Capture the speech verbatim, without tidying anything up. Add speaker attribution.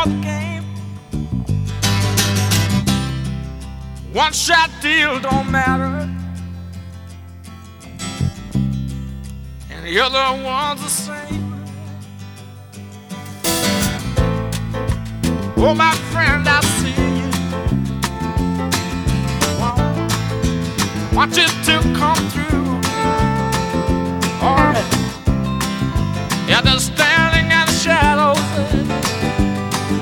Speaker 1: game. One shot deal don't matter, and the other one's the same. Oh, my friend, I see you. Want you to come through.